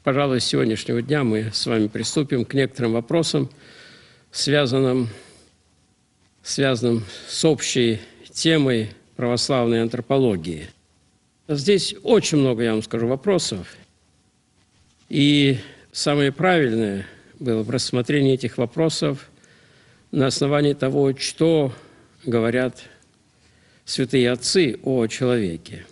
Пожалуй, с сегодняшнего дня мы с вами приступим к некоторым вопросам, связанным с общей темой православной антропологии. Здесь очень много, я вам скажу, вопросов, и самое правильное было бы рассмотрение этих вопросов на основании того, что говорят святые отцы о человеке.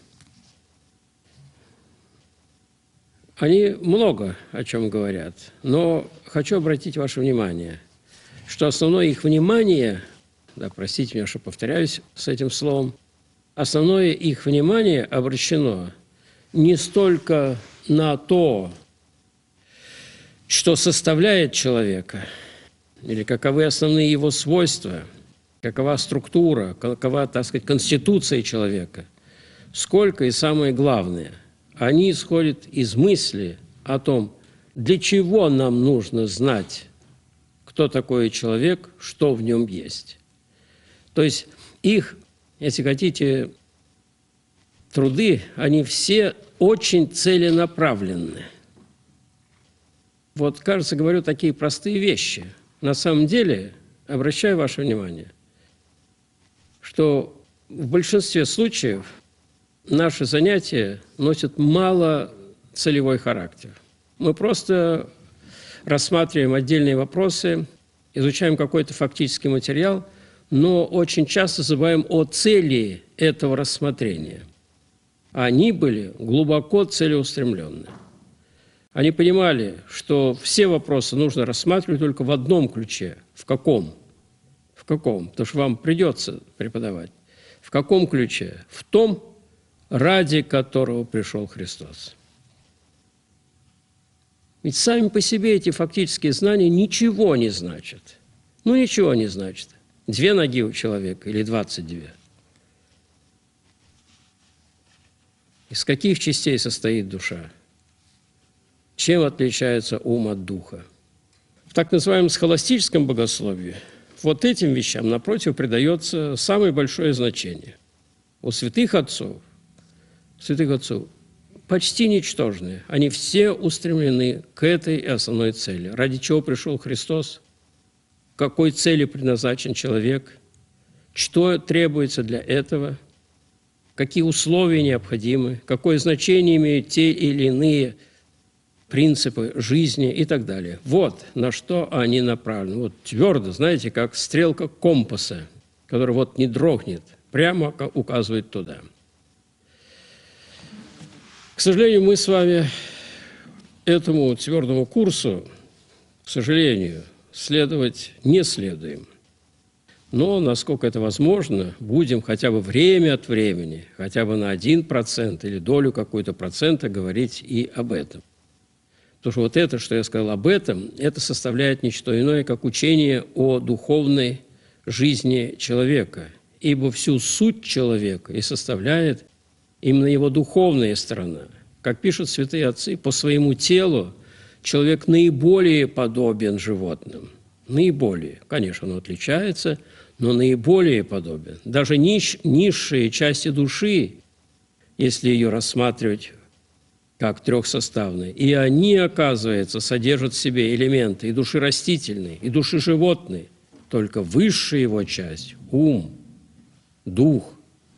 Они много о чем говорят, но хочу обратить ваше внимание, что основное их внимание, простите меня, что повторяюсь с этим словом, основное их внимание обращено не столько на то, что составляет человека, или каковы основные его свойства, какова структура, какова, так сказать, конституция человека, сколько и самое главное – они исходят из мысли о том, для чего нам нужно знать, кто такой человек, что в нем есть. То есть их, если хотите, труды, они все очень целенаправленны. Вот, кажется, говорю такие простые вещи. На самом деле, обращаю ваше внимание, что в большинстве случаев наши занятия носят мало целевой характер. Мы просто рассматриваем отдельные вопросы, изучаем какой-то фактический материал, но очень часто забываем о цели этого рассмотрения. Они были глубоко целеустремленны. Они понимали, что все вопросы нужно рассматривать только в одном ключе. В каком? В каком? Потому что вам придется преподавать. В каком ключе? В том, ради которого пришел Христос. Ведь сами по себе эти фактические знания ничего не значат. Ну, ничего не значат. 2 ноги у человека или 22. Из каких частей состоит душа? Чем отличается ум от духа? В так называемом схоластическом богословии вот этим вещам, напротив, придается самое большое значение. У святых отцов почти ничтожные. Они все устремлены к этой основной цели. Ради чего пришел Христос? К какой цели предназначен человек? Что требуется для этого? Какие условия необходимы? Какое значение имеют те или иные принципы жизни и так далее? Вот на что они направлены. Вот твердо, знаете, как стрелка компаса, которая вот не дрогнет, прямо указывает туда. К сожалению, мы с вами этому твердому курсу, к сожалению, следовать не следуем. Но, насколько это возможно, будем хотя бы время от времени, хотя бы на 1% или долю какой-то процента говорить и об этом. Потому что вот это, что я сказал об этом, это составляет не что иное, как учение о духовной жизни человека. Ибо всю суть человека и составляет именно его духовная сторона. Как пишут святые отцы, по своему телу человек наиболее подобен животным. Наиболее. Конечно, он отличается, но наиболее подобен. Даже низшие части души, если ее рассматривать как трехсоставные, и они, оказывается, содержат в себе элементы и души растительной, и души животной. Только высшая его часть – ум, дух.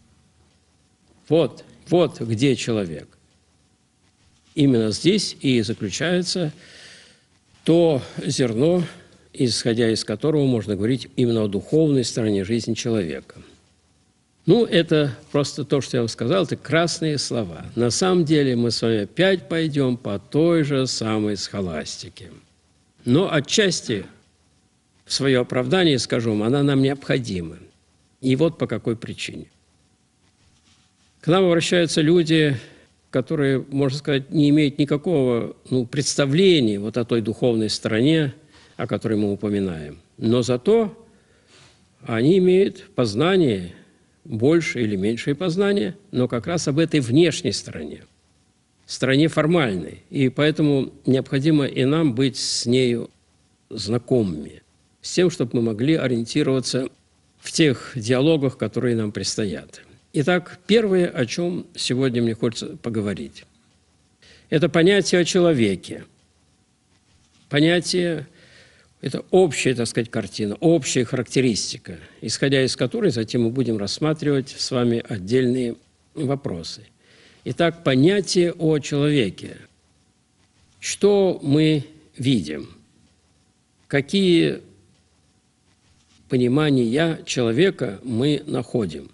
Вот где человек. Именно здесь и заключается то зерно, исходя из которого можно говорить именно о духовной стороне жизни человека. Ну, это просто то, что я вам сказал, это красные слова. На самом деле мы с вами опять пойдем по той же самой схоластике. Но отчасти в свое оправдание скажу вам, она нам необходима. И вот по какой причине. К нам обращаются люди, которые, можно сказать, не имеют никакого представления вот о той духовной стороне, о которой мы упоминаем. Но зато они имеют познание, большее или меньшее познание, но как раз об этой внешней стороне, стороне формальной. И поэтому необходимо и нам быть с нею знакомыми, с тем, чтобы мы могли ориентироваться в тех диалогах, которые нам предстоят. Итак, первое, о чем сегодня мне хочется поговорить, это понятие о человеке. Понятие – это общая, так сказать, картина, общая характеристика, исходя из которой затем мы будем рассматривать с вами отдельные вопросы. Итак, понятие о человеке. Что мы видим? Какие понимания человека мы находим?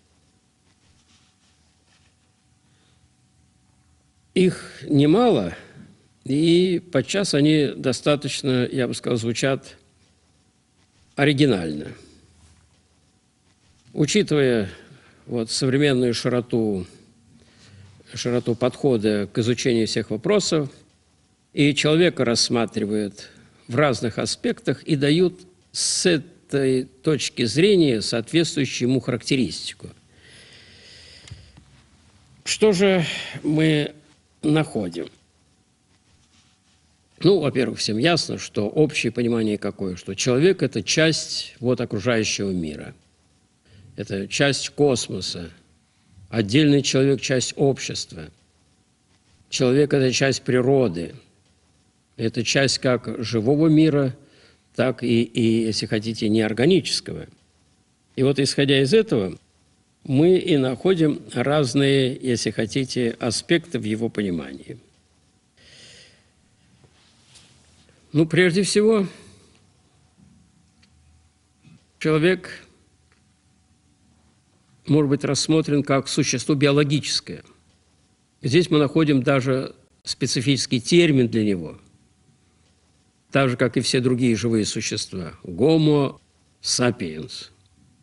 Их немало, и подчас они достаточно, я бы сказал, звучат оригинально. Учитывая современную широту подхода к изучению всех вопросов, и человека рассматривают в разных аспектах и дают с этой точки зрения соответствующую ему характеристику. Что же мы находим? Во-первых, всем ясно, что общее понимание какое, что человек – это часть окружающего мира, это часть космоса, отдельный человек – часть общества, человек – это часть природы, это часть как живого мира, так и, если хотите, неорганического. И исходя из этого, мы и находим разные, если хотите, аспекты в его понимании. Прежде всего, человек может быть рассмотрен как существо биологическое. Здесь мы находим даже специфический термин для него, так же, как и все другие живые существа – Homo sapiens.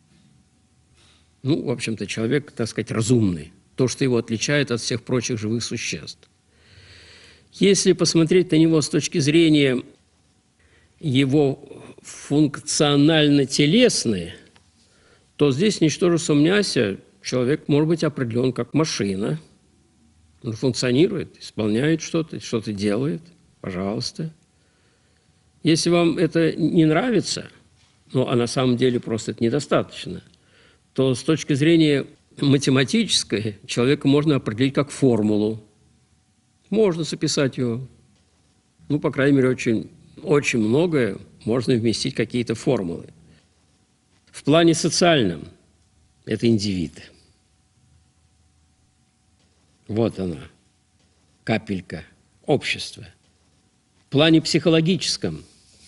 В общем-то, человек, так сказать, разумный, то, что его отличает от всех прочих живых существ. Если посмотреть на него с точки зрения его функционально-телесной, то здесь, ничтоже сомняся, человек может быть определен как машина. Он функционирует, исполняет что-то делает. Пожалуйста. Если вам это не нравится, а на самом деле просто это недостаточно, то с точки зрения математической человека можно определить как формулу. Можно записать ее. По крайней мере, очень многое можно вместить какие-то формулы. В плане социальном это индивид. Вот она, капелька общества. В плане психологическом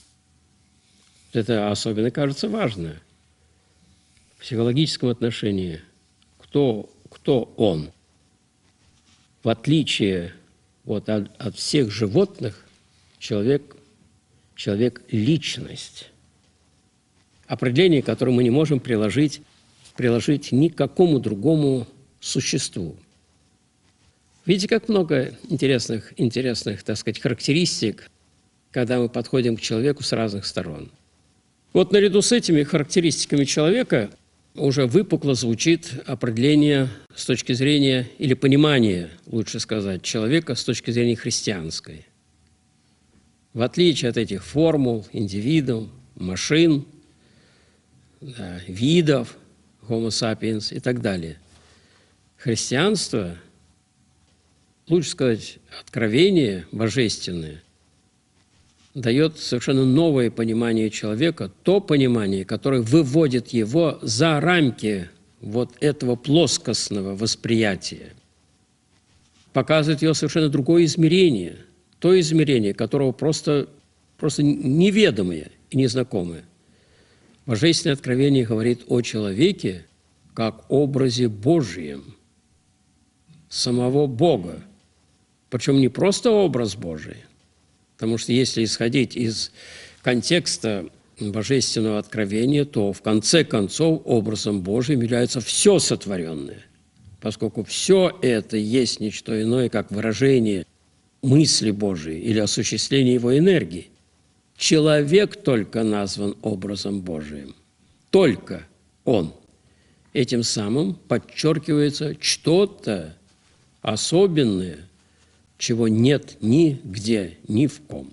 это особенно кажется важно. В психологическом отношении кто он? В отличие от всех животных, человек – личность. Определение, которое мы не можем приложить ни к какому другому существу. Видите, как много интересных, так сказать, характеристик, когда мы подходим к человеку с разных сторон. Наряду с этими характеристиками человека уже выпукло звучит определение с точки зрения, или понимание, лучше сказать, человека с точки зрения христианской. В отличие от этих формул, индивидуум, машин, видов, Homo sapiens и так далее, христианство, лучше сказать, откровение божественное, дает совершенно новое понимание человека, то понимание, которое выводит его за рамки этого плоскостного восприятия, показывает его совершенно другое измерение, то измерение, которого просто неведомое и незнакомое. Божественное откровение говорит о человеке как образе Божьем, самого Бога. Причем не просто образ Божий, потому что если исходить из контекста божественного откровения, то в конце концов образом Божиим является все сотворенное, поскольку все это есть не что иное, как выражение мысли Божией или осуществление его энергии. Человек только назван образом Божиим. Только он. Этим самым подчеркивается что-то особенное, чего нет нигде, ни в ком.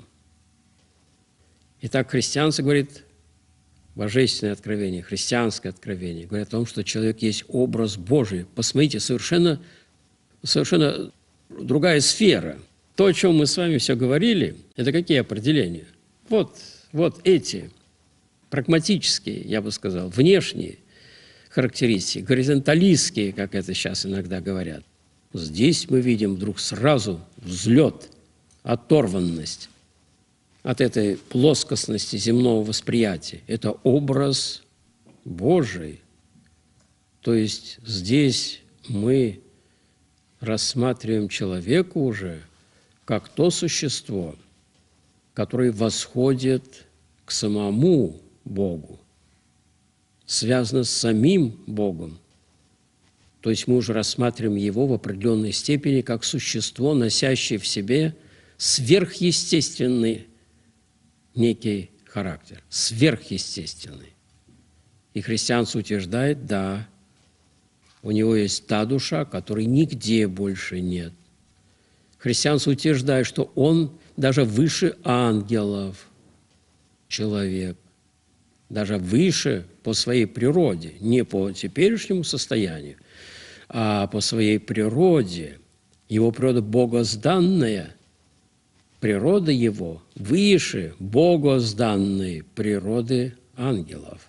Итак, христианство говорит, божественное откровение, христианское откровение, говорит о том, что человек есть образ Божий. Посмотрите, совершенно другая сфера. То, о чем мы с вами все говорили, это какие определения? Вот эти прагматические, я бы сказал, внешние характеристики, горизонталистские, как это сейчас иногда говорят. Здесь мы видим вдруг сразу взлет, оторванность от этой плоскостности земного восприятия. Это образ Божий. То есть здесь мы рассматриваем человека уже как то существо, которое восходит к самому Богу, связано с самим Богом. То есть мы уже рассматриваем его в определенной степени как существо, носящее в себе сверхъестественный некий характер, сверхъестественный. И христианство утверждает, да, у него есть та душа, которой нигде больше нет. Христианство утверждает, что он даже выше ангелов человек, даже выше по своей природе, не по теперешнему состоянию, а по своей природе. Его природа богозданная, природа его выше богозданной природы ангелов.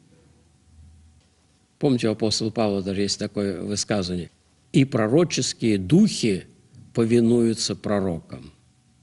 Помните, у апостола Павла даже есть такое высказывание: «И пророческие духи повинуются пророкам».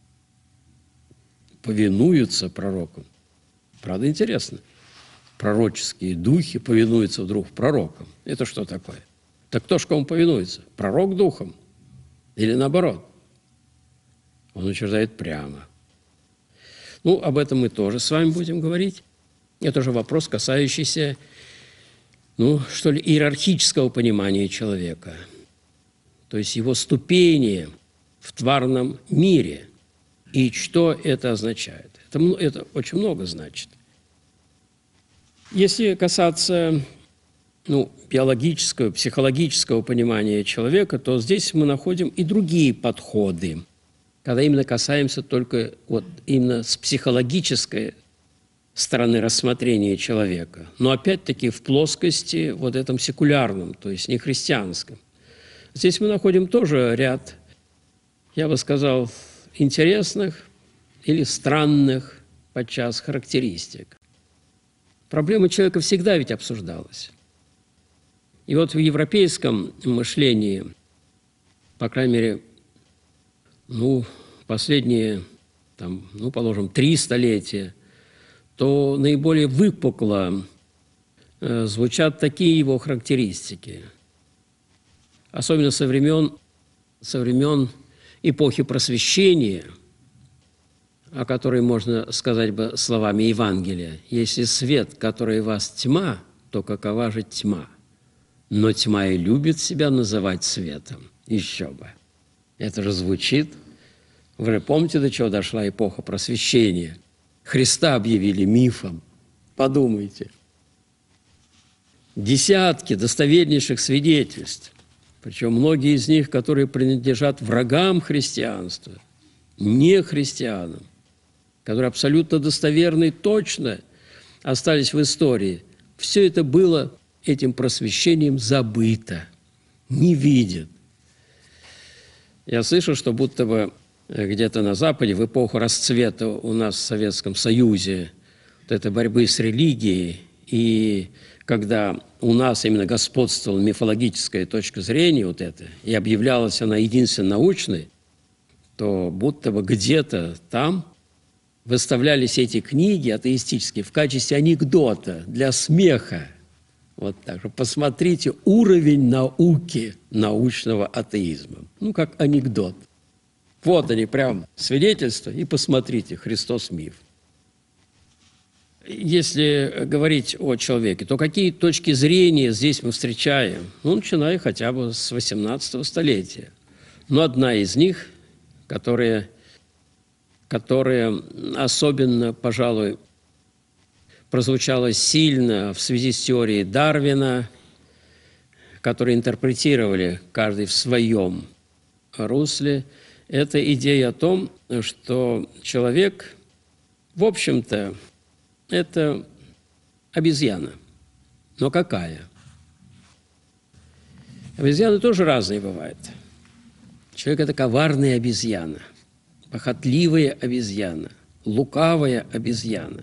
Повинуются пророкам. Правда, интересно. Пророческие духи повинуются вдруг пророкам. Это что такое? Так кто ж кому повинуется? Пророк духом? Или наоборот? Он утверждает прямо. Ну, об этом мы тоже с вами будем говорить. Это же вопрос, касающийся, что ли, иерархического понимания человека. То есть его ступени в тварном мире. И что это означает? Это очень много значит. Если касаться биологического, психологического понимания человека, то здесь мы находим и другие подходы, когда именно касаемся только именно с психологической стороны рассмотрения человека, но опять-таки в плоскости этом секулярном, то есть не христианском. Здесь мы находим тоже ряд, я бы сказал, интересных или странных подчас характеристик. Проблема человека всегда ведь обсуждалась. И в европейском мышлении, по крайней мере, последние, положим, 3 столетия, то наиболее выпукло звучат такие его характеристики. Особенно со времен эпохи Просвещения, о которой можно сказать бы словами Евангелия: «Если свет, который в вас тьма, то какова же тьма? Но тьма и любит себя называть светом». Еще бы. Это же звучит. Вы же помните, до чего дошла эпоха Просвещения? Христа объявили мифом. Подумайте. Десятки достовернейших свидетельств, причем многие из них, которые принадлежат врагам христианства, не христианам, которые абсолютно достоверны и точно остались в истории. Все это было этим просвещением забыто, не видят. Я слышал, что будто бы где-то на Западе в эпоху расцвета у нас в Советском Союзе этой борьбы с религией, и когда у нас именно господствовала мифологическая точка зрения и объявлялась она единственно научной, то будто бы где-то там выставлялись эти книги атеистические в качестве анекдота для смеха. Вот так же. Посмотрите уровень науки, научного атеизма. Как анекдот. Вот они прям свидетельства, и посмотрите, Христос миф. Если говорить о человеке, то какие точки зрения здесь мы встречаем? Начиная хотя бы с 18 столетия. Но одна из них, которая особенно, пожалуй, прозвучала сильно в связи с теорией Дарвина, которые интерпретировали каждый в своем русле, это идея о том, что человек, в общем-то, это обезьяна. Но какая? Обезьяны тоже разные бывают. Человек – это коварная обезьяна. похотливая обезьяна, лукавая обезьяна.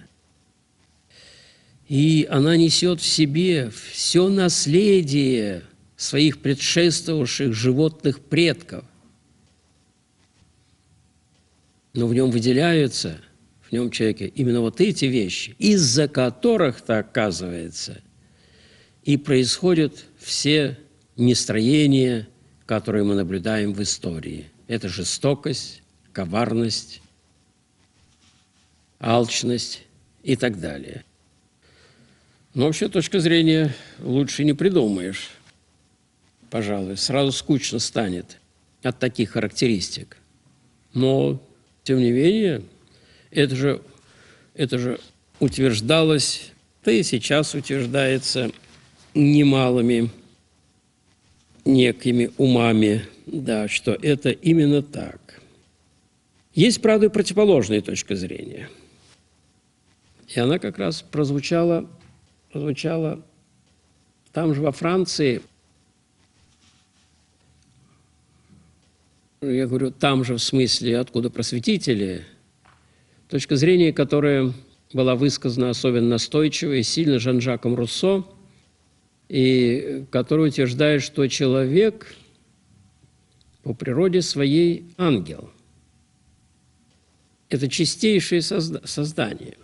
И она несет в себе все наследие своих предшествовавших животных предков. Но в нем выделяются, в нем человеке, именно вот эти вещи, из-за которых-то, оказывается, и происходят все нестроения, которые мы наблюдаем в истории. Это жестокость, коварность, алчность и так далее. Но вообще, точка зрения лучше не придумаешь, пожалуй. Сразу скучно станет от таких характеристик. Но, тем не менее, это же утверждалось, да и сейчас утверждается немалыми некими умами, да, что это именно так. Есть, правда, и противоположная точка зрения. И она как раз прозвучала там же, во Франции. Я говорю, там же в смысле, откуда просветители. Точка зрения, которая была высказана особенно настойчиво и сильно Жан-Жаком Руссо, и который утверждает, что человек по природе своей ангел. Это чистейшее создание.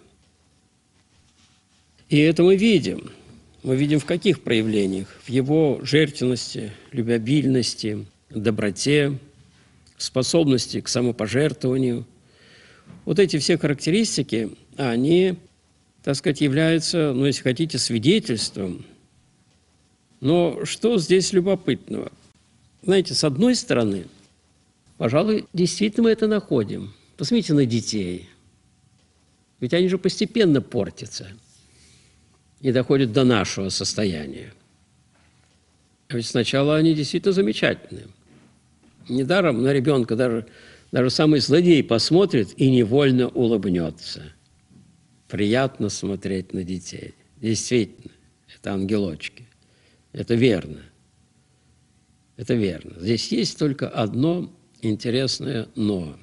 И это мы видим. Мы видим в каких проявлениях? В его жертвенности, любвеобильности, доброте, способности к самопожертвованию. Вот эти все характеристики, они, так сказать, являются, ну, если хотите, свидетельством. Но что здесь любопытного? Знаете, с одной стороны, пожалуй, действительно мы это находим. Посмотрите на детей. Ведь они же постепенно портятся и доходят до нашего состояния. А ведь сначала они действительно замечательные. Недаром на ребенка даже самый злодей посмотрит и невольно улыбнется. Приятно смотреть на детей. Действительно, это ангелочки. Это верно. Это верно. Здесь есть только одно интересное «но».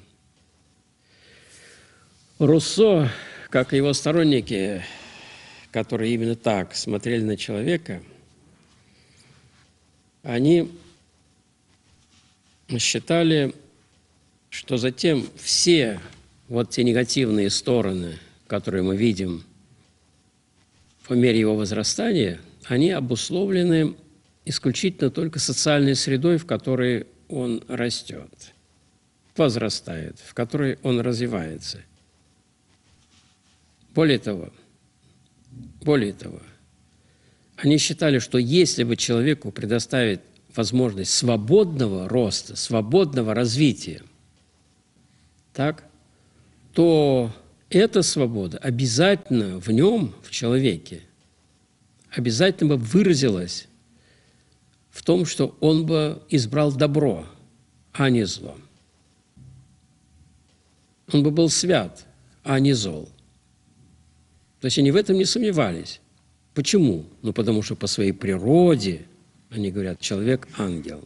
Руссо, как и его сторонники, которые именно так смотрели на человека, они считали, что затем все вот те негативные стороны, которые мы видим по мере его возрастания, они обусловлены исключительно только социальной средой, в которой он растет, возрастает, в которой он развивается. Более того, они считали, что если бы человеку предоставить возможность свободного роста, свободного развития, так, то эта свобода обязательно в нем, в человеке, обязательно бы выразилась в том, что он бы избрал добро, а не зло. Он бы был свят, а не зол. То есть они в этом не сомневались. Почему? Ну, потому что по своей природе, они говорят, человек – ангел.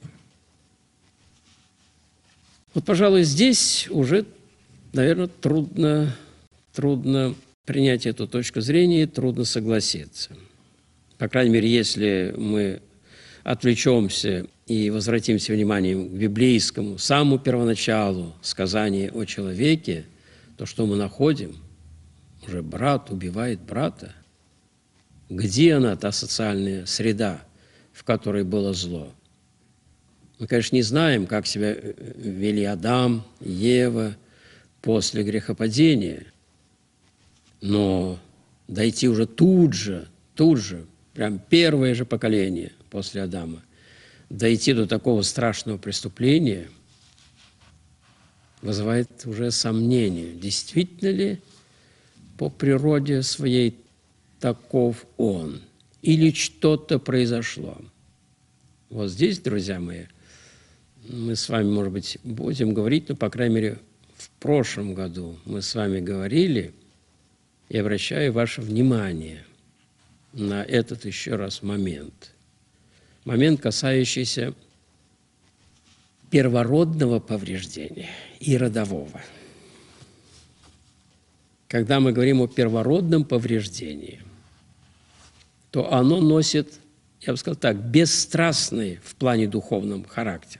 Вот, пожалуй, здесь уже, наверное, трудно принять эту точку зрения, трудно согласиться. По крайней мере, если мы отвлечемся и возвратимся вниманием к библейскому, самому первоначалу сказания о человеке, то что мы находим? Уже брат убивает брата. Где она, та социальная среда, в которой было зло? Мы, конечно, не знаем, как себя вели Адам, Ева после грехопадения, но дойти уже тут же, прям первое же поколение после Адама, дойти до такого страшного преступления вызывает уже сомнение, действительно ли по природе своей таков он, или что-то произошло. Вот здесь, друзья мои, мы с вами, может быть, будем говорить, но, по крайней мере, в прошлом году мы с вами говорили, и обращаю ваше внимание на этот еще раз момент. Момент, касающийся первородного повреждения и родового. когда мы говорим о первородном повреждении, то оно носит, я бы сказал так, бесстрастный в плане духовном характер.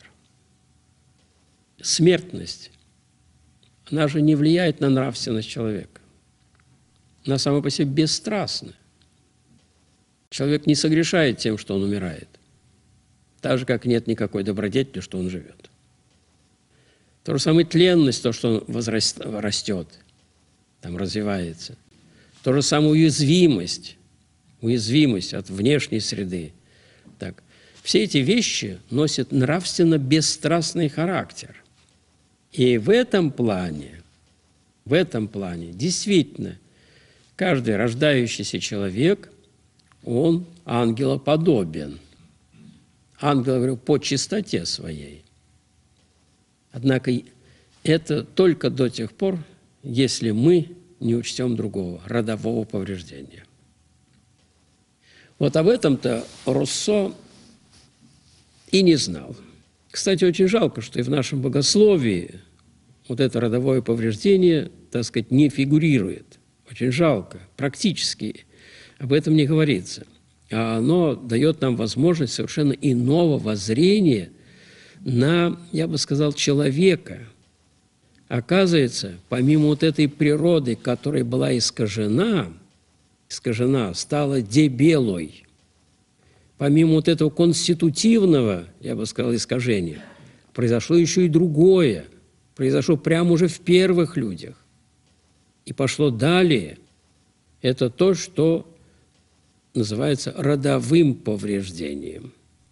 Смертность, она же не влияет на нравственность человека. Она сама по себе бесстрастна. Человек не согрешает тем, что он умирает. Так же, как нет никакой добродетели, что он живет. То же самое тленность, то, что он растет, там развивается. То же самое уязвимость от внешней среды. Так. Все эти вещи носят нравственно бесстрастный характер. И в этом плане, действительно, каждый рождающийся человек, он ангелоподобен. Ангел, говорю, по чистоте своей. Однако это только до тех пор, если мы не учтем другого, родового повреждения. Вот об этом-то Руссо и не знал. Кстати, очень жалко, что и в нашем богословии вот это родовое повреждение, так сказать, не фигурирует. Очень жалко. Практически об этом не говорится. А оно дает нам возможность совершенно иного воззрения на, я бы сказал, человека. Оказывается, помимо вот этой природы, которая была искажена, стала дебелой. Помимо вот этого конститутивного, я бы сказал, искажения, произошло еще и другое. Произошло прямо уже в первых людях. И пошло далее. Это то, что называется родовым повреждением.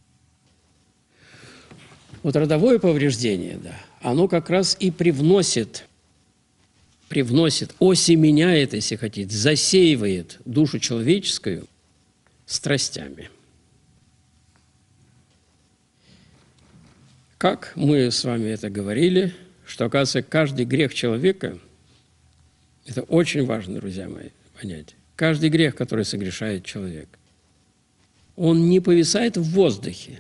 Вот родовое повреждение, да, оно как раз и привносит, осеменяет, если хотите, засеивает душу человеческую страстями. Как мы с вами это говорили, что, оказывается, каждый грех человека, это очень важно, друзья мои, понять, каждый грех, который согрешает человек, он не повисает в воздухе.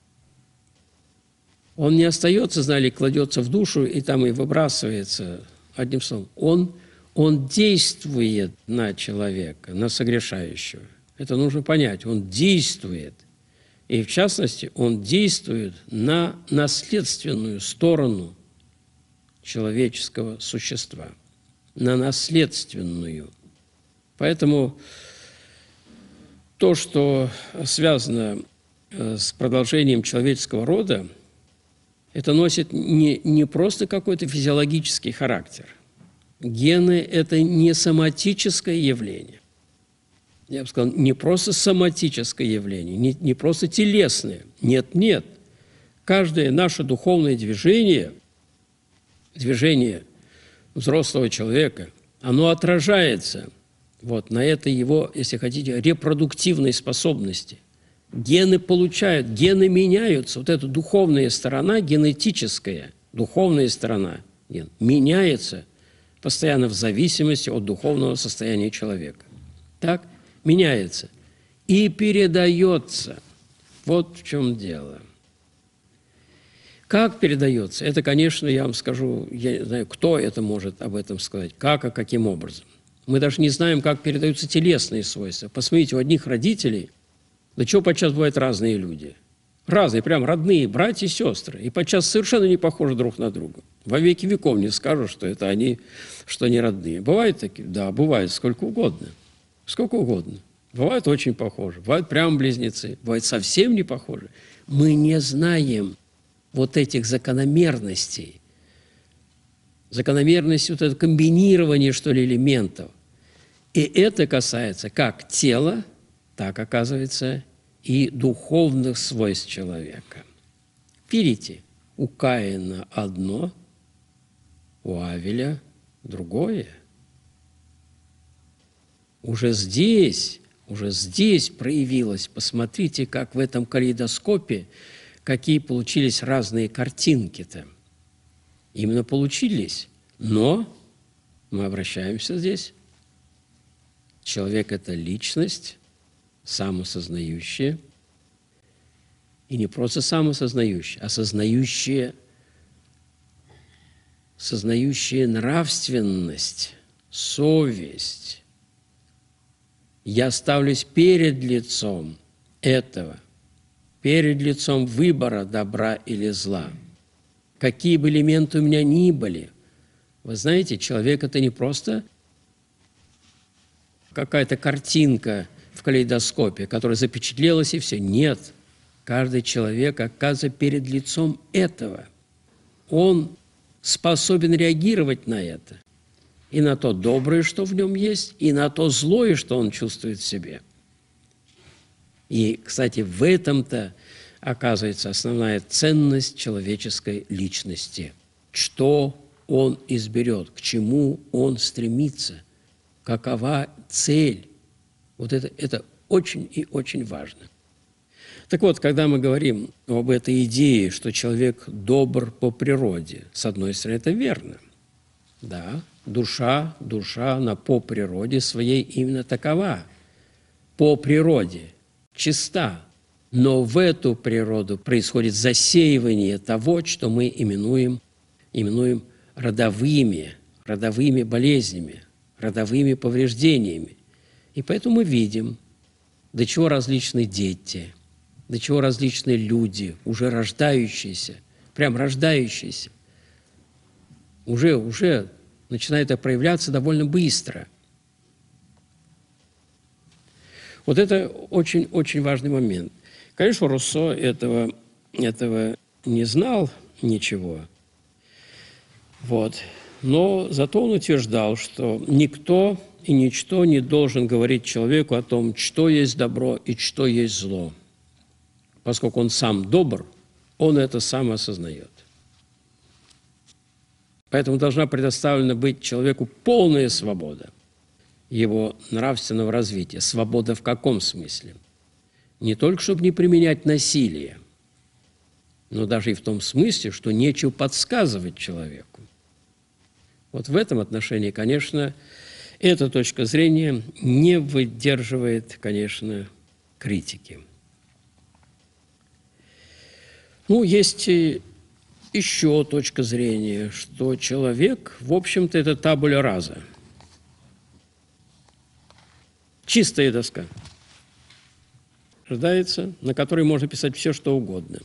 Он не остается, знали, кладется в душу и там и выбрасывается, одним словом. Он действует на человека, на согрешающего. Это нужно понять. Он действует. И, в частности, он действует на наследственную сторону человеческого существа. На наследственную. Поэтому то, что связано с продолжением человеческого рода, это носит не просто какой-то физиологический характер. Гены – это не соматическое явление. Я бы сказал, не просто соматическое явление, не просто телесное. Нет. Каждое наше духовное движение взрослого человека, оно отражается вот на этой его, если хотите, репродуктивной способности. Гены меняются. Вот эта духовная сторона, генетическая, духовная сторона меняется постоянно в зависимости от духовного состояния человека. Так? Меняется. И передается. Вот в чем дело. Как передается? Это, конечно, я вам скажу, я не знаю, кто это может об этом сказать, как и каким образом. Мы даже не знаем, как передаются телесные свойства. Посмотрите, у одних родителей, да чего подчас бывают разные люди. Разные, прям родные, братья и сестры. И подчас совершенно не похожи друг на друга. Во веки веков не скажут, что это они, что они родные. Бывают такие? Да, бывают сколько угодно. Сколько угодно. Бывают очень похожи, бывают прям близнецы, бывают совсем не похожи. Мы не знаем вот этих закономерностей. Закономерности, вот это комбинирование, что ли, элементов. И это касается как тела, так, оказывается, и духовных свойств человека. Видите, у Каина одно, у Авеля другое. Уже здесь проявилось, посмотрите, как в этом калейдоскопе, какие получились разные картинки-то. Именно получились. Но мы обращаемся здесь. Человек – это личность, самосознающая. И не просто самосознающая, а сознающая нравственность совесть. Я ставлюсь перед лицом этого, перед лицом выбора добра или зла. Какие бы элементы у меня ни были, вы знаете, человек – это не просто какая-то картинка в калейдоскопе, которая запечатлелась, и все. Нет. Каждый человек оказывается перед лицом этого. Он способен реагировать на это. И на то доброе, что в нем есть, и на то злое, что он чувствует в себе. И, кстати, в этом-то оказывается основная ценность человеческой личности. Что он изберет, к чему он стремится, какова цель. Вот это очень и очень важно. Так вот, когда мы говорим об этой идее, что человек добр по природе, с одной стороны, это верно. Да, душа, она по природе своей именно такова. По природе, чиста. Но в эту природу происходит засеивание того, что мы именуем родовыми болезнями, родовыми повреждениями. И поэтому мы видим, до чего различны дети, до чего различны люди, уже рождающиеся, прям рождающиеся, уже начинает это проявляться довольно быстро. Вот это очень важный момент. Конечно, Руссо этого не знал ничего. Вот. Но зато он утверждал, что никто и ничто не должен говорить человеку о том, что есть добро и что есть зло. Поскольку он сам добр, он это сам осознает. Поэтому должна предоставлена быть человеку полная свобода его нравственного развития. Свобода в каком смысле? Не только, чтобы не применять насилие, но даже и в том смысле, что нечего подсказывать человеку. Вот в этом отношении, конечно, эта точка зрения не выдерживает, конечно, критики. Ну, есть и еще точка зрения, что человек, в общем-то, это табуля раза. Чистая доска. Рождается, на которой можно писать все, что угодно.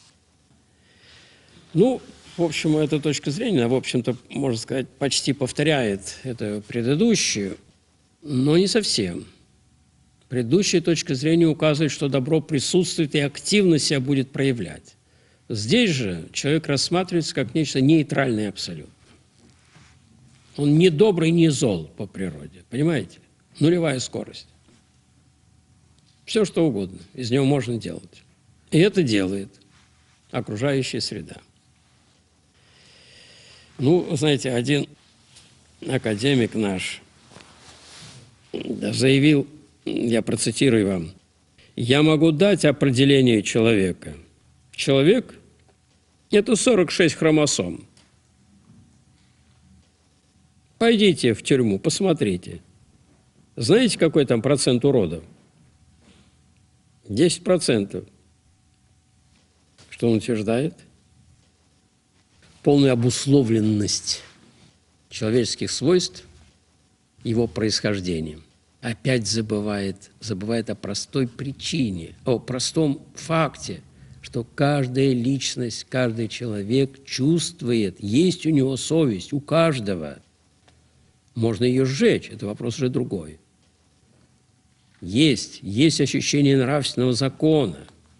Ну, в общем, эта точка зрения, в общем-то, можно сказать, почти повторяет эту предыдущую, но не совсем. Предыдущая точка зрения указывает, что добро присутствует и активно себя будет проявлять. Здесь же человек рассматривается как нечто нейтральное абсолютно. Он не добрый, не зол по природе, понимаете? Нулевая скорость. Все, что угодно из него можно делать. И это делает окружающая среда. Ну, знаете, один академик наш заявил, я процитирую вам, «Я могу дать определение человека. Человек – это 46 хромосом. Пойдите в тюрьму, посмотрите. Знаете, какой там процент уродов? 10%. Что он утверждает? Полную обусловленность человеческих свойств его происхождением. Опять забывает о простой причине, о простом факте, что каждая личность, каждый человек чувствует, есть у него совесть, у каждого. Можно ее сжечь, это вопрос уже другой. Есть ощущение нравственного закона.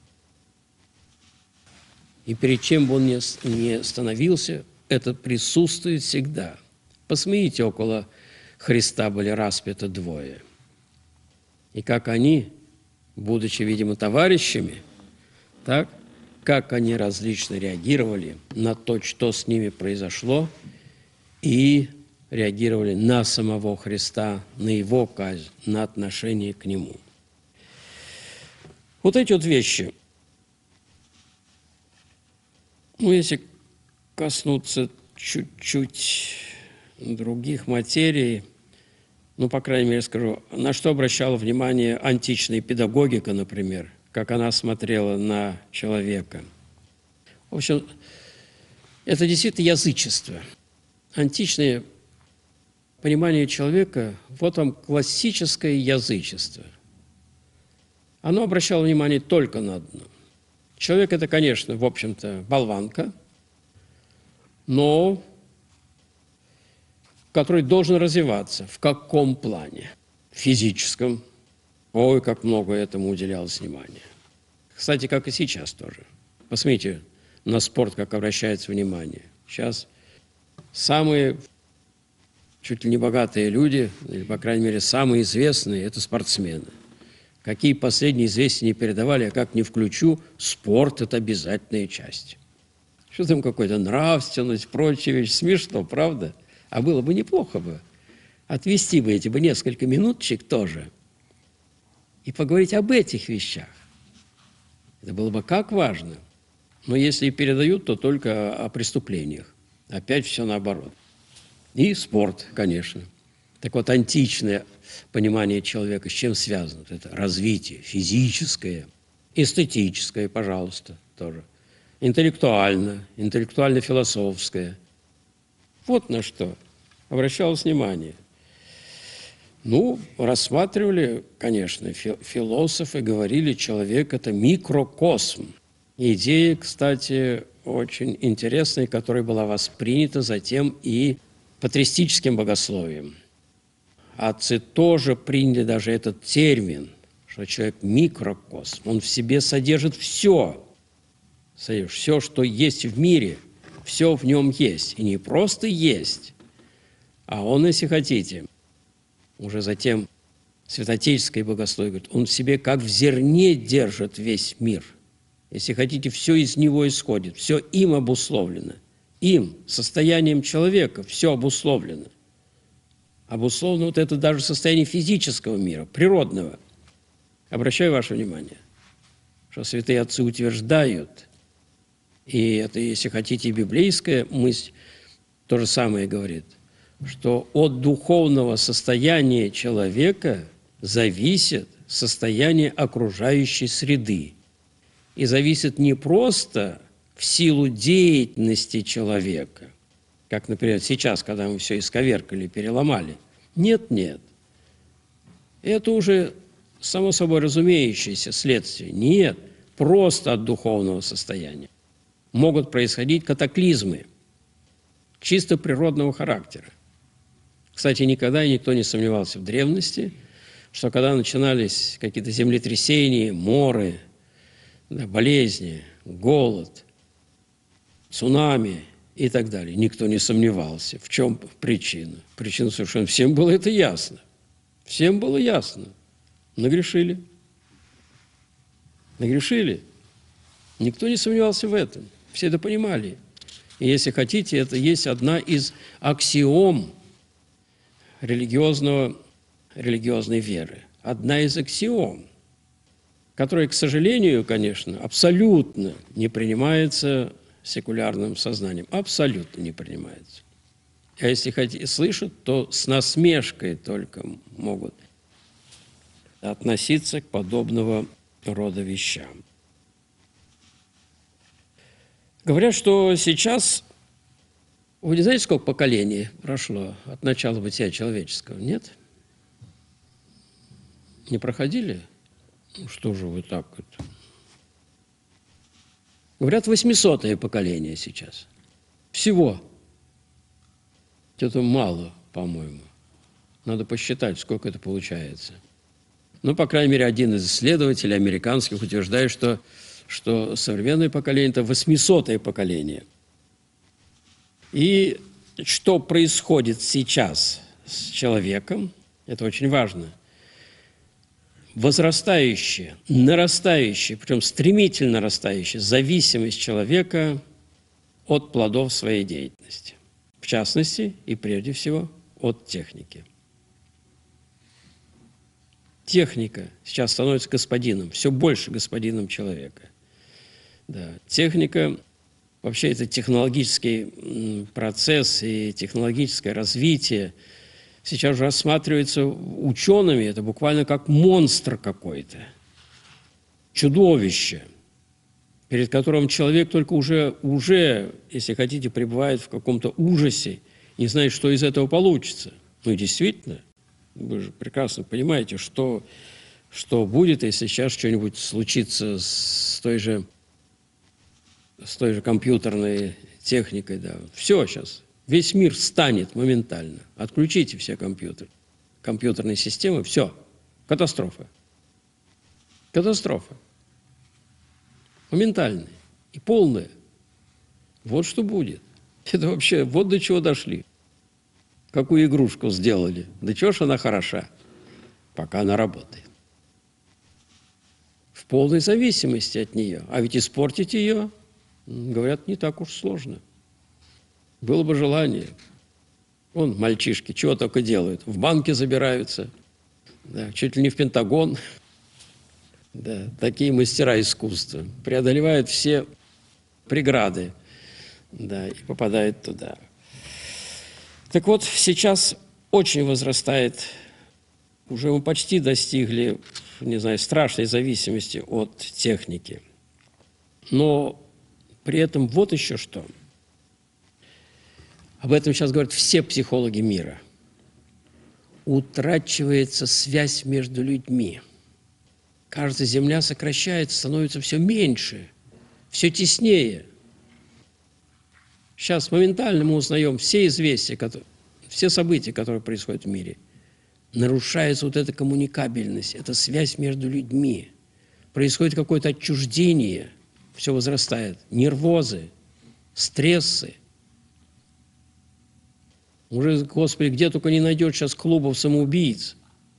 И перед чем бы он ни становился, это присутствует всегда. Посмотрите, около Христа были распяты двое. И как они, будучи, видимо, товарищами, так, как они различно реагировали на то, что с ними произошло, и реагировали на самого Христа, на его казнь, на отношение к нему. Вот эти вот вещи, ну, если коснуться чуть-чуть других материй, ну, по крайней мере, скажу, на что обращала внимание античная педагогика, например, как она смотрела на человека. В общем, это действительно язычество. Античная понимание человека, вот вам классическое язычество. Оно обращало внимание только на одно. Человек – это, конечно, в общем-то, болванка, но который должен развиваться. В каком плане? В физическом. Ой, как много этому уделялось внимания. Кстати, как и сейчас тоже. Посмотрите на спорт, как обращается внимание. Сейчас самые чуть ли не богатые люди, или, по крайней мере, самые известные – это спортсмены. Какие последние известия не передавали, а как не включу, спорт – это обязательная часть. Что там какой-то нравственность, прочие вещи. Смешно, правда? А было бы неплохо бы. Отвести бы эти несколько минуточек тоже и поговорить об этих вещах. Это было бы как важно. Но если и передают, то только о преступлениях. Опять все наоборот. И спорт, конечно. Так вот, античное понимание человека с чем связано? Это развитие физическое, эстетическое, пожалуйста, тоже. Интеллектуально-философское. Вот на что обращалось внимание. Ну, рассматривали, конечно, философы, говорили, человек – это микрокосм. Идея, кстати, очень интересная, которая была воспринята затем и патристическим богословием. Отцы тоже приняли даже этот термин, что человек – микрокосм. Он в себе содержит все, все, что есть в мире, все в нем есть. И не просто есть, а он, если хотите, уже затем святоотеческое богословие говорит, он в себе как в зерне держит весь мир. Если хотите, все из него исходит, все им обусловлено. Им, состоянием человека, все обусловлено. Обусловлено вот это даже состояние физического мира, природного. Обращаю ваше внимание, что святые отцы утверждают, и это, если хотите, библейская мысль, то же самое говорит, что от духовного состояния человека зависит состояние окружающей среды. И зависит не просто в силу деятельности человека, как, например, сейчас, когда мы все исковеркали, переломали. Нет. Это уже само собой разумеющееся следствие. Нет, просто от духовного состояния. Могут происходить катаклизмы чисто природного характера. Кстати, никогда никто не сомневался в древности, что когда начинались какие-то землетрясения, моры, болезни, голод, цунами и так далее, никто не сомневался, в чем причина. Причина совершенно всем было это ясно. Всем было ясно. Нагрешили. Никто не сомневался в этом. Все это понимали. И если хотите, это есть одна из аксиом религиозной веры. Одна из аксиом, которая, к сожалению, конечно, абсолютно не принимается секулярным сознанием. Абсолютно не принимается. А если хотите, слышат, то с насмешкой только могут относиться к подобного рода вещам. Говорят, что сейчас, вы не знаете, сколько поколений прошло от начала бытия человеческого? Нет? Не проходили? Ну, что же вы так это? Говорят, 800-е поколение сейчас. Всего. Это мало, по-моему. Надо посчитать, сколько это получается. Ну, по крайней мере, один из исследователей американских утверждает, что современное поколение – это 800-е поколение. И что происходит сейчас с человеком, это очень важно. Возрастающая, нарастающая, причем стремительно нарастающая зависимость человека от плодов своей деятельности. В частности и прежде всего от техники. Техника сейчас становится господином, все больше господином человека. Да. Техника, вообще это технологический процесс и технологическое развитие сейчас уже рассматривается учеными, это буквально как монстр какой-то, чудовище, перед которым человек только уже, если хотите, пребывает в каком-то ужасе, не знает, что из этого получится. Ну, действительно, вы же прекрасно понимаете, что будет, если сейчас что-нибудь случится с той же компьютерной техникой. Да. Все сейчас. Весь мир встанет моментально. Отключите все компьютерные системы. Все. Катастрофа. Катастрофа. Моментальная и полная. Вот что будет. Это вообще, вот до чего дошли. Какую игрушку сделали. Да чего ж она хороша, пока она работает. В полной зависимости от нее. А ведь испортить ее, говорят, не так уж сложно. Было бы желание. Вон мальчишки чего только делают. В банки забираются. Да, чуть ли не в Пентагон. Да, такие мастера искусства. Преодолевают все преграды. Да, и попадают туда. Так вот, сейчас очень возрастает, уже мы почти достигли, не знаю, страшной зависимости от техники. Но при этом вот еще что. Об этом сейчас говорят все психологи мира. Утрачивается связь между людьми. Кажется, Земля сокращается, становится все меньше, все теснее. Сейчас моментально мы узнаем все известия, все события, которые происходят в мире. Нарушается вот эта коммуникабельность, эта связь между людьми. Происходит какое-то отчуждение, все возрастает. Нервозы, стрессы. Уже, Господи, где только не найдешь сейчас клубов самоубийц.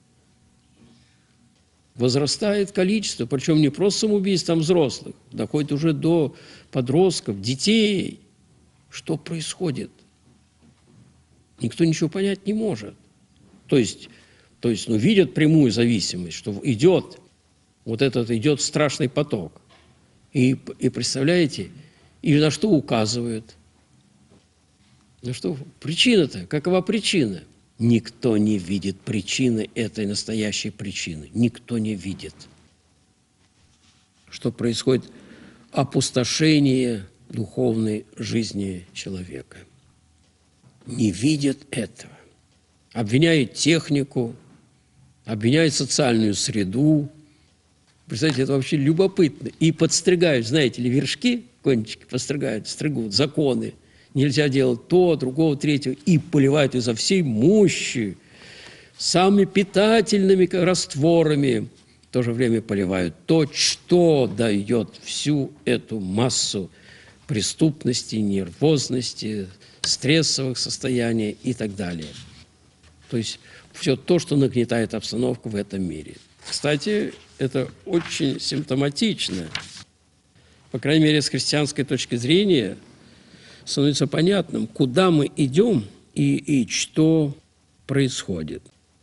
Возрастает количество, причем не просто самоубийц, там взрослых, доходит уже до подростков, детей. Что происходит? Никто ничего понять не может. То есть, видят прямую зависимость, что идет, вот этот идет страшный поток. И представляете, и на что указывают? На что? Причина-то, какова причина? Никто не видит причины этой настоящей причины. Никто не видит. Что происходит опустошение духовной жизни человека. Не видят этого. Обвиняют технику, обвиняют социальную среду. Представляете, это вообще любопытно. И подстригают, знаете ли, вершки, кончики подстригают, стригут законы. Нельзя делать то, другого, третьего. И поливают изо всей мощи самыми питательными растворами. В то же время поливают то, что дает всю эту массу преступности, нервозности, стрессовых состояний и так далее. То есть все то, что нагнетает обстановку в этом мире. Кстати, это очень симптоматично. По крайней мере, с христианской точки зрения становится понятным, куда мы идем и что происходит.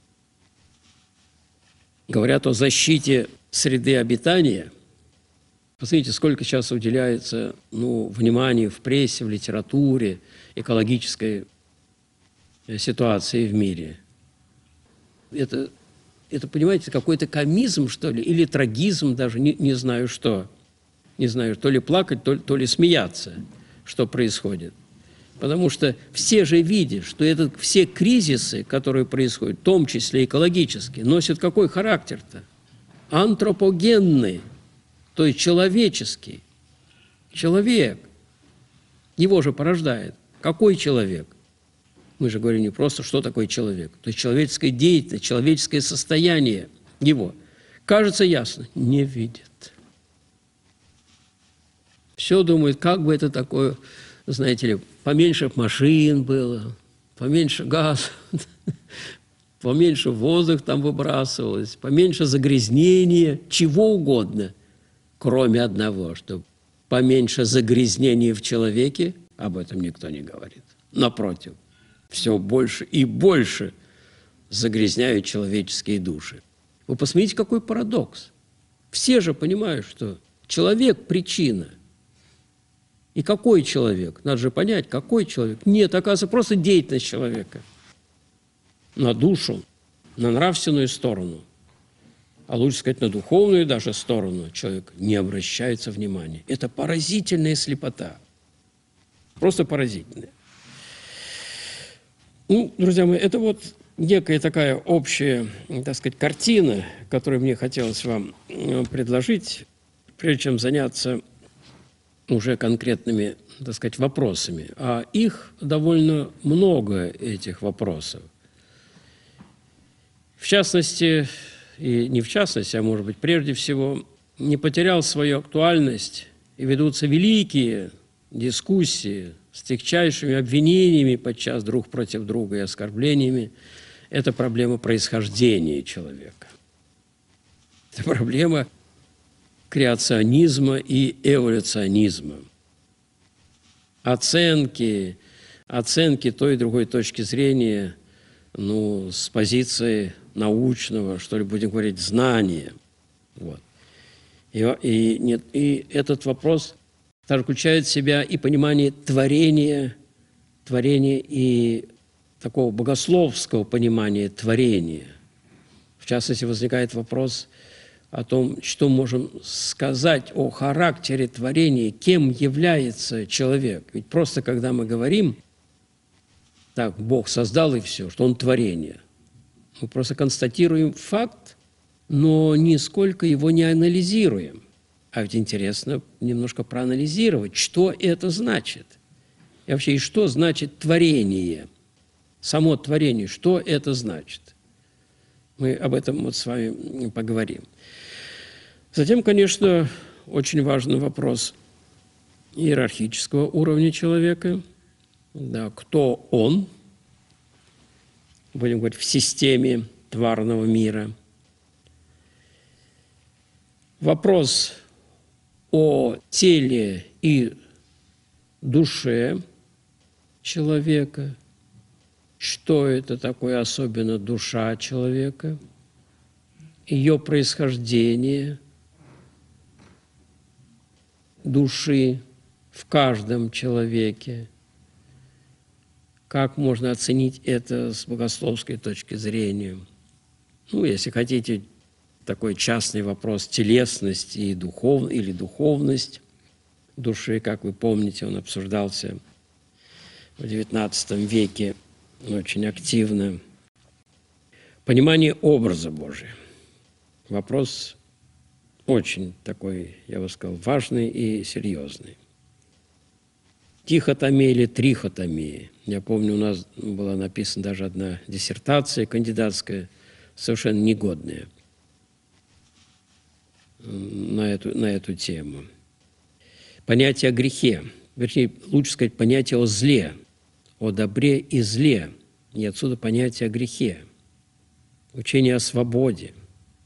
Говорят о защите среды обитания. Посмотрите, сколько сейчас уделяется внимания в прессе, в литературе, экологической ситуации в мире. Это понимаете, какой-то комизм, что ли, или трагизм даже, не знаю что. Не знаю, то ли плакать, то ли смеяться, что происходит. Потому что все же видят, что все кризисы, которые происходят, в том числе экологические, носят какой характер-то? Антропогенный, то есть человеческий. Человек. Его же порождает. Какой человек? Мы же говорим не просто, что такое человек. То есть человеческая деятельность, человеческое состояние его. Кажется ясно? Не видит. Все думают, как бы это такое, знаете ли, поменьше машин было, поменьше газа, поменьше воздух там выбрасывалось, поменьше загрязнения, чего угодно, кроме одного, что поменьше загрязнения в человеке, об этом никто не говорит. Напротив, все больше и больше загрязняют человеческие души. Вы посмотрите, какой парадокс. Все же понимают, что человек – причина. И какой человек? Надо же понять, какой человек. Нет, оказывается, просто деятельность человека. На душу, на нравственную сторону, а лучше сказать, на духовную даже сторону человек не обращается внимания. Это поразительная слепота. Просто поразительная. Друзья мои, это вот некая такая общая, так сказать, картина, которую мне хотелось вам предложить, прежде чем заняться уже конкретными, так сказать, вопросами. А их довольно много, этих вопросов. В частности, и не в частности, а может быть прежде всего, не потерял свою актуальность и ведутся великие дискуссии с тягчайшими обвинениями подчас друг против друга и оскорблениями. Это проблема происхождения человека. Это проблема креационизма и эволюционизма. Оценки той и другой точки зрения, с позиции научного, что ли, будем говорить, знания. Вот. И этот вопрос также включает в себя и понимание творения и такого богословского понимания творения. В частности, возникает вопрос о том, что можем сказать о характере творения, кем является человек. Ведь просто когда мы говорим, так, Бог создал и все, что Он творение, мы просто констатируем факт, но нисколько его не анализируем. А ведь интересно немножко проанализировать, что это значит. И вообще, и что значит творение, само творение, что это значит. Мы об этом вот с вами поговорим. Затем, конечно, очень важный вопрос иерархического уровня человека. Да, кто он, будем говорить, в системе тварного мира. Вопрос о теле и душе человека. Что это такое, особенно душа человека, ее происхождение души в каждом человеке. Как можно оценить это с богословской точки зрения? Если хотите, такой частный вопрос телесности и или духовность души, как вы помните, он обсуждался в XIX веке очень активно. Понимание образа Божия. Вопрос очень такой, я бы сказал, важный и серьезный. Дихотомия или трихотомия. Я помню, у нас была написана даже одна диссертация кандидатская, совершенно негодная на эту тему. Понятие о грехе, вернее, лучше сказать, понятие о зле, о добре и зле, и отсюда понятие о грехе, учение о свободе,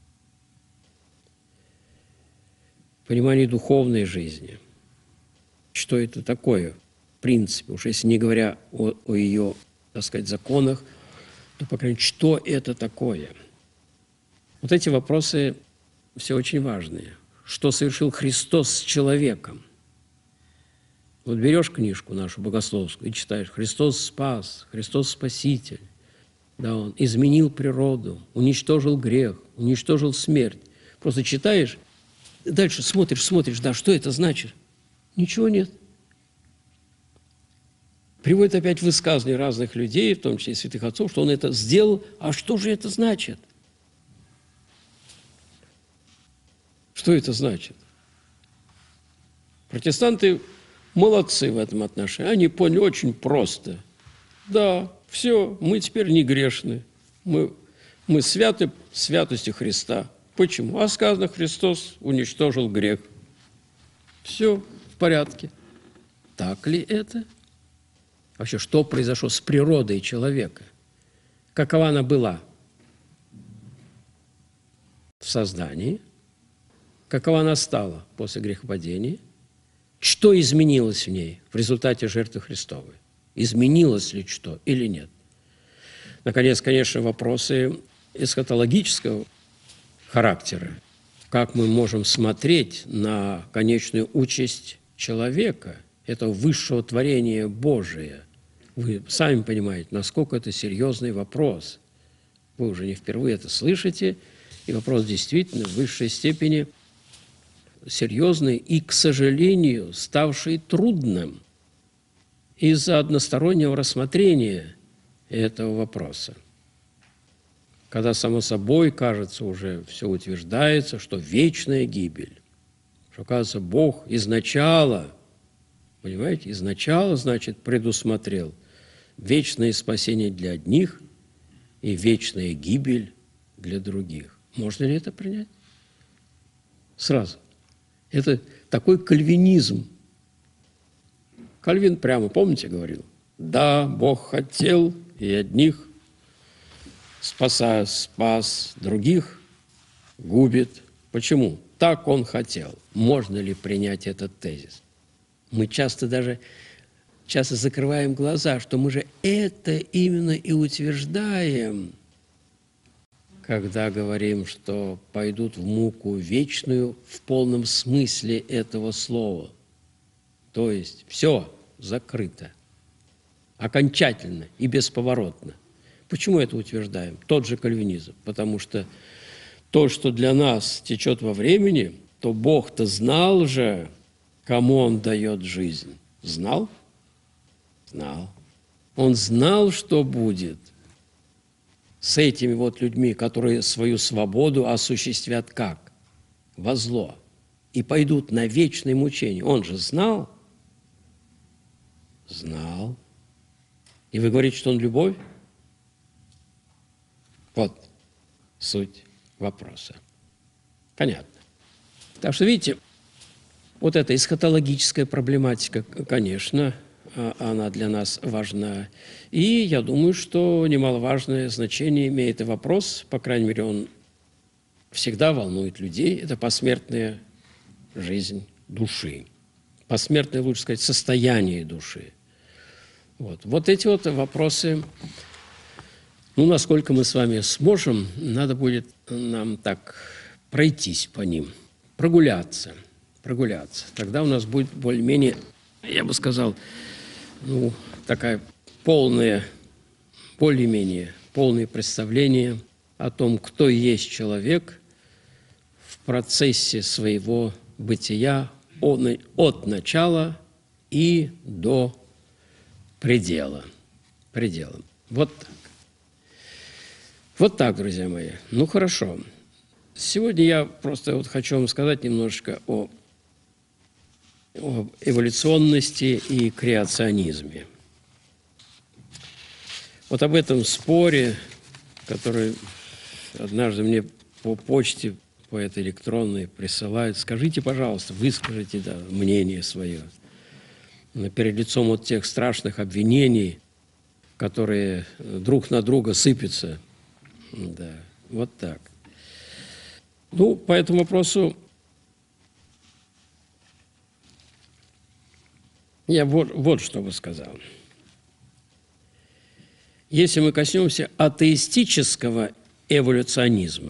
понимание духовной жизни. Что это такое, в принципе, уж если не говоря о ее, так сказать, законах, то, по крайней мере, что это такое? Вот эти вопросы все очень важные. Что совершил Христос с человеком? Вот берешь книжку нашу богословскую и читаешь: Христос спас, Христос спаситель. Да, Он изменил природу, уничтожил грех, уничтожил смерть. Просто читаешь, дальше смотришь, да, что это значит? Ничего нет. Приводит опять высказывания разных людей, в том числе и святых отцов, что Он это сделал, а что же это значит? Что это значит? Протестанты молодцы в этом отношении. Они поняли очень просто. Да, все, мы теперь не грешны. Мы святы святостью Христа. Почему? А сказано, Христос уничтожил грех. Все в порядке. Так ли это? Вообще, что произошло с природой человека? Какова она была в создании? Какова она стала после грехопадения? Что изменилось в ней в результате жертвы Христовой? Изменилось ли что или нет? Наконец, конечно, вопросы эсхатологического характера. Как мы можем смотреть на конечную участь человека, этого высшего творения Божия? Вы сами понимаете, насколько это серьезный вопрос. Вы уже не впервые это слышите, и вопрос действительно в высшей степени серьезный и, к сожалению, ставший трудным из-за одностороннего рассмотрения этого вопроса. когда само собой, кажется, уже все утверждается, что вечная гибель, что, кажется, Бог изначала, понимаете, изначала, значит, предусмотрел вечное спасение для одних и вечная гибель для других. Можно ли это принять? Сразу. Это такой кальвинизм. Кальвин прямо, помните, говорил? Да, Бог хотел и одних спас, других губит. Почему? Так Он хотел. Можно ли принять этот тезис? Мы часто закрываем глаза, что мы же это именно и утверждаем, когда говорим, что пойдут в муку вечную в полном смысле этого слова. То есть все закрыто, окончательно и бесповоротно. Почему это утверждаем? Тот же кальвинизм. Потому что то, что для нас течет во времени, то Бог-то знал же, кому Он дает жизнь. Знал? Знал. Он знал, что будет с этими вот людьми, которые свою свободу осуществят как? Во зло. И пойдут на вечное мучение. Он же знал? Знал. И вы говорите, что Он любовь? Вот суть вопроса. Понятно. Так что, видите, вот эта эсхатологическая проблематика, конечно, она для нас важна. И я думаю, что немаловажное значение имеет и вопрос, по крайней мере, он всегда волнует людей, это посмертная жизнь души. Посмертное, лучше сказать, состояние души. Вот эти вот вопросы, насколько мы с вами сможем, надо будет нам так пройтись по ним, прогуляться. Тогда у нас будет более-менее, я бы сказал, такая более-менее полное представление о том, кто есть человек в процессе своего бытия от начала и до предела. Вот так. Вот так, друзья мои. Хорошо. Сегодня я просто хочу вам сказать немножечко о эволюционности и креационизме. Вот об этом споре, который однажды мне по почте, по этой электронной присылают. Скажите, пожалуйста, выскажите мнение свое. Перед лицом вот тех страшных обвинений, которые друг на друга сыпятся. Да, вот так. По этому вопросу я вот что бы сказал. Если мы коснемся атеистического эволюционизма,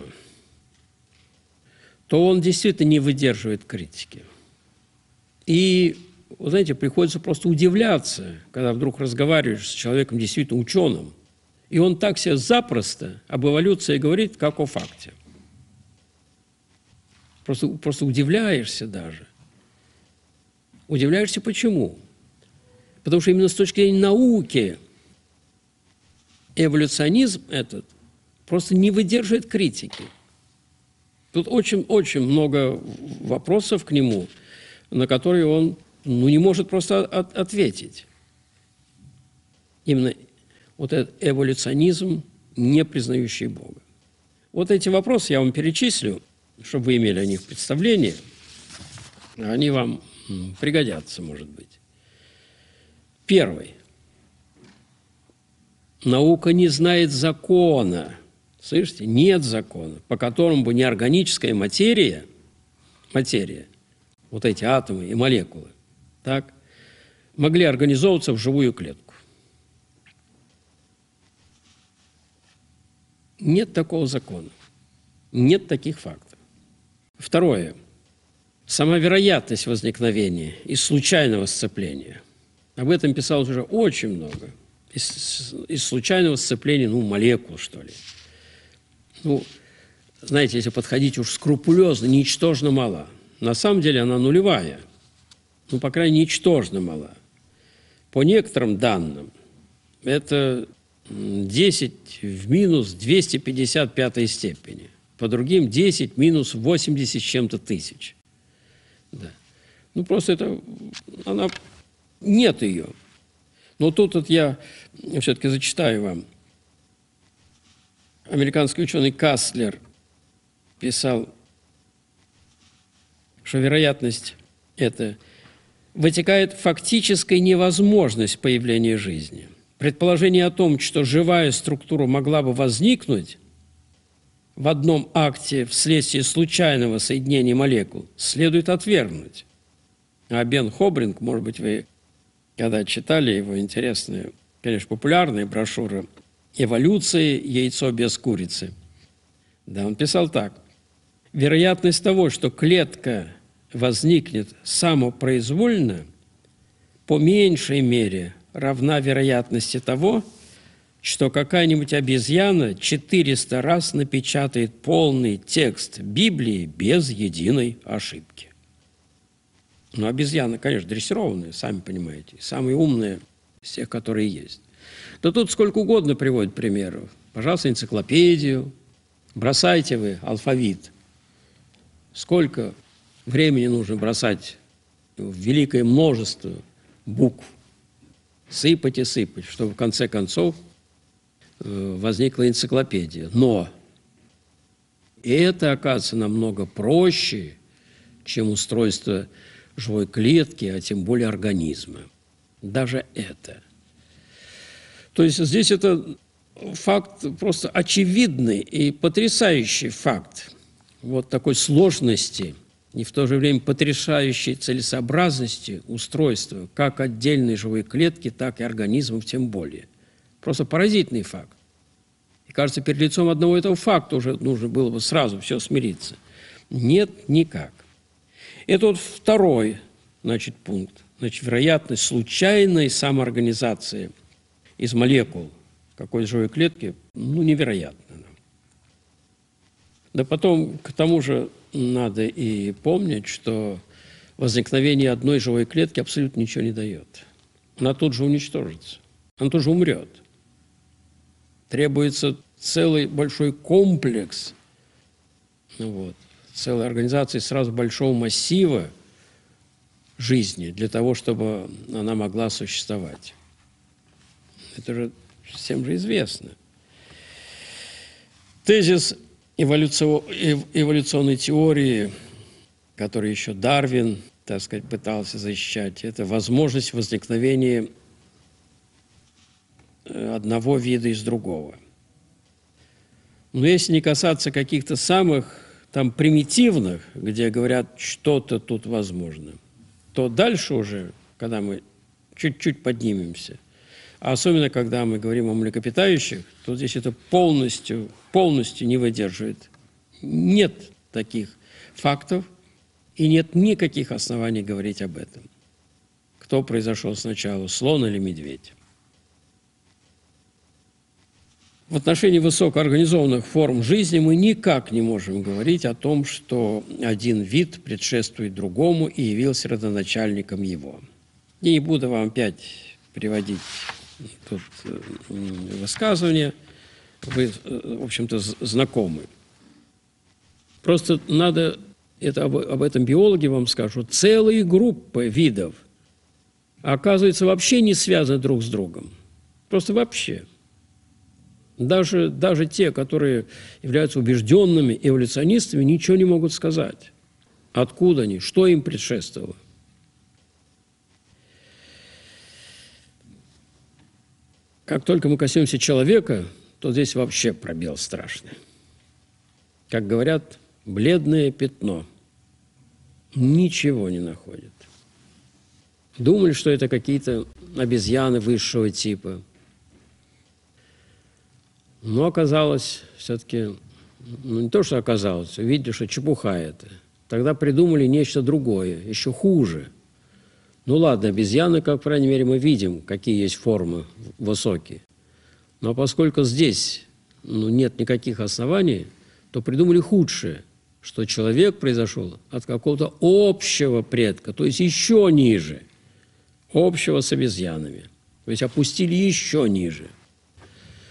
то он действительно не выдерживает критики. И, вы знаете, приходится просто удивляться, когда вдруг разговариваешь с человеком действительно ученым, и он так себе запросто об эволюции говорит, как о факте. Просто удивляешься даже. Удивляешься почему? Потому что именно с точки зрения науки эволюционизм этот просто не выдерживает критики. Тут очень много вопросов к нему, на которые он не может просто ответить. Именно вот этот эволюционизм, не признающий Бога. Вот эти вопросы я вам перечислю, чтобы вы имели о них представление. Они вам пригодятся, может быть. Первый. Наука не знает закона. Слышите? Нет закона, по которому бы неорганическая материя, вот эти атомы и молекулы, так, могли организовываться в живую клетку. Нет такого закона. Нет таких фактов. Второе. Сама вероятность возникновения из случайного сцепления. Об этом писалось уже очень много. Из случайного сцепления, молекул, что ли. Знаете, если подходить уж скрупулезно, ничтожно мала. На самом деле она нулевая. По крайней мере, ничтожно мала. По некоторым данным, это 10 в минус 255 степени. По другим 10 минус 80 с чем-то тысяч. Да. Ну, просто это... Она... Нет ее. Но тут вот я все-таки зачитаю вам. Американский ученый Каслер писал, что вероятность эта вытекает фактическая невозможность появления жизни. Предположение о том, что живая структура могла бы возникнуть в одном акте вследствие случайного соединения молекул, следует отвергнуть. А Бен Хобринг, может быть, вы когда читали его интересные, конечно, популярные брошюры «Эволюция. Яйцо без курицы». Да, он писал так. Вероятность того, что клетка возникнет самопроизвольно, по меньшей мере равна вероятности того, что какая-нибудь обезьяна 400 раз напечатает полный текст Библии без единой ошибки. Но обезьяны, конечно, дрессированные, сами понимаете, самые умные из тех, которые есть. Да тут сколько угодно приводят примеров. Пожалуйста, энциклопедию, бросайте вы алфавит. Сколько времени нужно бросать в великое множество букв, сыпать и сыпать, чтобы в конце концов возникла энциклопедия. Но это, оказывается, намного проще, чем устройство живой клетки, а тем более организма. Даже это. То есть здесь это факт просто очевидный и потрясающий факт вот такой сложности и в то же время потрясающей целесообразности устройства как отдельной живой клетки, так и организмов тем более. Просто поразительный факт. И кажется, перед лицом одного этого факта уже нужно было бы сразу все смириться. Нет, никак. Это вот второй, значит, пункт. Значит, вероятность случайной самоорганизации из молекул какой-то живой клетки, ну, невероятно. Да потом, к тому же, надо и помнить, что возникновение одной живой клетки абсолютно ничего не дает. Она тут же уничтожится, она тут же умрет. Требуется целый большой комплекс, целой организации сразу большого массива жизни для того, чтобы она могла существовать. Это же всем же известно. Тезис эволюционной теории, который еще Дарвин, так сказать, пытался защищать, это возможность возникновения одного вида из другого. Но если не касаться каких-то самых там примитивных, где говорят, что-то тут возможно, то дальше уже, когда мы чуть-чуть поднимемся, а особенно, когда мы говорим о млекопитающих, то здесь это полностью не выдерживает. Нет таких фактов и нет никаких оснований говорить об этом. Кто произошел сначала, слон или медведь? В отношении высокоорганизованных форм жизни мы никак не можем говорить о том, что один вид предшествует другому и явился родоначальником его. Я не буду вам опять приводить тут высказывания, вы, в общем-то, знакомы. Просто надо, об этом биологи вам скажут, целые группы видов, оказывается, вообще не связаны друг с другом. Просто вообще. Даже те, которые являются убежденными эволюционистами, ничего не могут сказать. Откуда они, что им предшествовало. Как только мы коснемся человека, то здесь вообще пробел страшный. Как говорят, бледное пятно. Ничего не находят. Думали, что это какие-то обезьяны высшего типа. Но оказалось все-таки, не то, что оказалось, увидели, что чепуха это. Тогда придумали нечто другое, еще хуже. Ну ладно, обезьяны, как, по крайней мере, мы видим, какие есть формы высокие. Но поскольку здесь нет никаких оснований, то придумали худшее, что человек произошел от какого-то общего предка, то есть еще ниже, общего с обезьянами. То есть опустили еще ниже.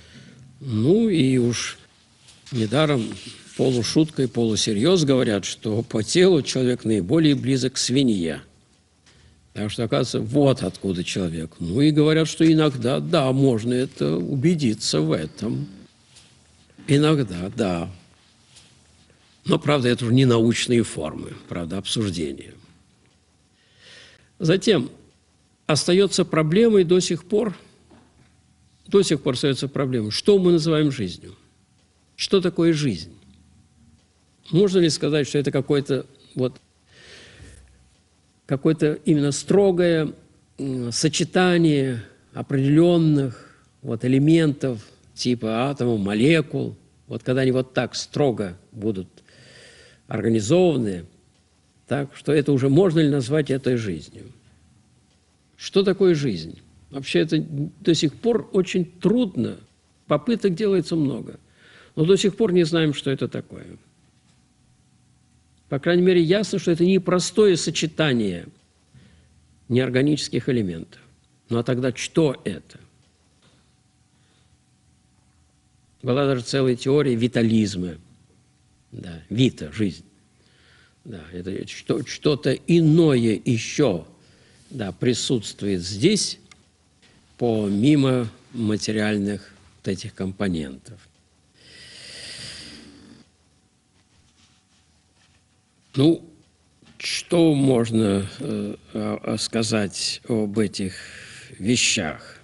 Ну и уж недаром полушуткой, полусерьез говорят, что по телу человек наиболее близок к свинье. Так что, оказывается, вот откуда человек. Ну и говорят, что иногда, да, можно это убедиться в этом. Иногда, да. Но, правда, это уже не научные формы, правда, обсуждения. Затем остается проблемой до сих пор остается проблемой, что мы называем жизнью. Что такое жизнь? Можно ли сказать, что это какое-то именно строгое сочетание определенных элементов типа атомов, молекул, когда они вот так строго будут организованы, так что это уже можно ли назвать этой жизнью? Что такое жизнь? Вообще это до сих пор очень трудно, попыток делается много, но до сих пор не знаем, что это такое. По крайней мере, ясно, что это не простое сочетание неорганических элементов. Ну а тогда что это? Была даже целая теория витализма. Да, вита – жизнь. Да, это что-то иное еще присутствует здесь, помимо материальных этих компонентов. Ну, что можно сказать об этих вещах?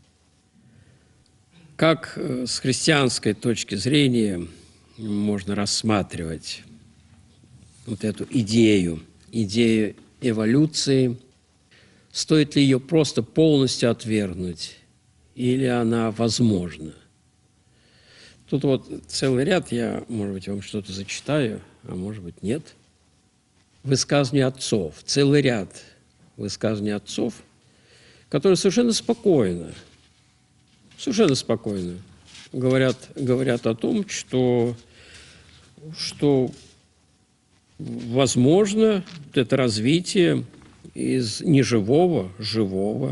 Как с христианской точки зрения можно рассматривать эту идею эволюции? Стоит ли ее просто полностью отвергнуть, или она возможна? Тут целый ряд, я, может быть, вам что-то зачитаю, а может быть, нет. Высказывания отцов, целый ряд высказываний отцов, которые совершенно спокойно говорят о том, что возможно это развитие из неживого живого.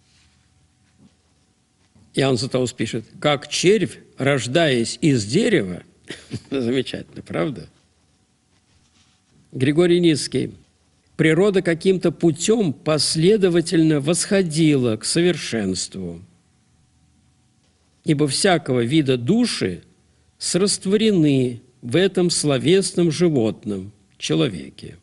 Иоанн Златоуст пишет: «Как червь, рождаясь из дерева». Замечательно, правда? Григорий Ницкий: «Природа каким-то путем последовательно восходила к совершенству, ибо всякого вида души срастворены в этом словесном животном человеке».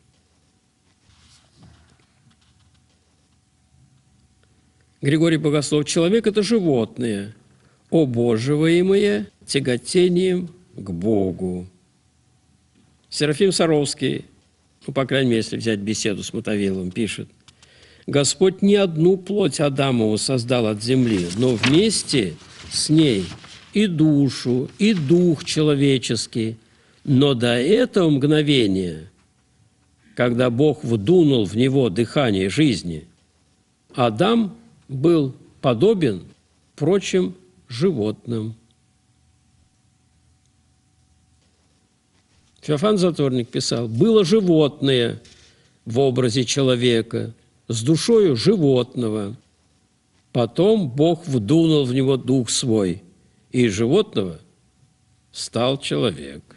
Григорий Богослов: «Человек – это животное, обоживаемое тяготением к Богу». Серафим Саровский, по крайней мере, если взять беседу с Мотовиловым, пишет: «Господь не одну плоть Адамову создал от земли, но вместе с ней и душу, и дух человеческий. Но до этого мгновения, когда Бог вдунул в него дыхание жизни, Адам был подобен прочим животным». Феофан Затворник писал: «Было животное в образе человека, с душою животного. Потом Бог вдунул в него дух свой, и из животного стал человек».